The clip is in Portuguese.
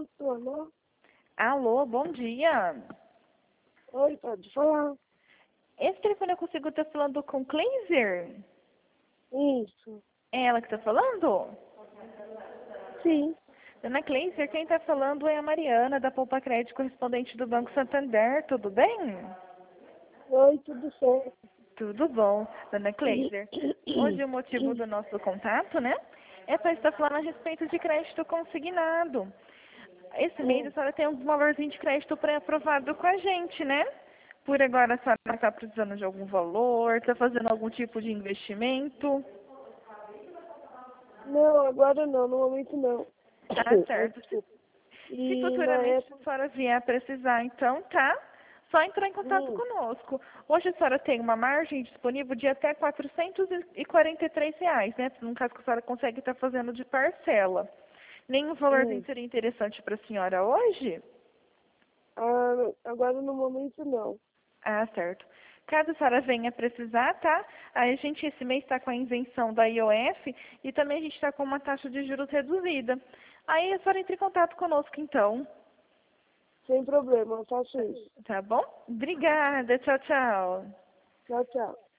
Alô? Alô, bom dia. Oi, pode falar? Esse telefone eu consigo estar falando com Cleiser? Isso. É ela que está falando? Sim. Dona Cleiser, quem está falando é a Mariana, da Poupa Crédito, correspondente do Banco Santander. Tudo bem? Oi, tudo certo? Tudo bom, Dona Cleiser. Hoje o motivo do nosso contato, né? É para estar falando a respeito de crédito consignado. Esse mês a senhora tem um valorzinho de crédito pré-aprovado com a gente, né? Por agora a senhora está precisando de algum valor, está fazendo algum tipo de investimento. Não, agora não, no momento não. Tá certo. Desculpa. Se E na futuramente a época. senhora vier a precisar, então, tá? Só entrar em contato conosco. Hoje a senhora tem uma margem disponível de até R$ 443, né? No caso que a senhora consegue estar fazendo de parcela. Nenhum valorzinho seria interessante para a senhora hoje? Agora no momento não. Ah, certo. Caso a senhora venha precisar, tá? Aí a gente esse mês está com a isenção da IOF e também a gente está com uma taxa de juros reduzida. Aí a senhora entre em contato conosco, então. Sem problema, eu faço isso. Tá bom? Obrigada. Tchau, tchau. Tchau, tchau.